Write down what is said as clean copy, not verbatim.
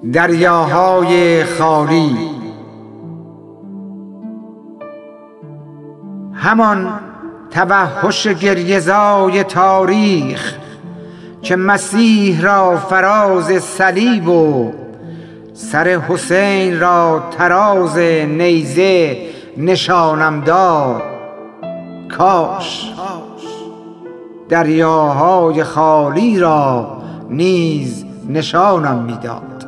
دریاهای خالی. همان توحش گریه‌زای تاریخ که مسیح را فراز صلیب و سر حسین را تراز نیزه نشانم داد. کاش دریاهای خالی را نیز نشانم میداد.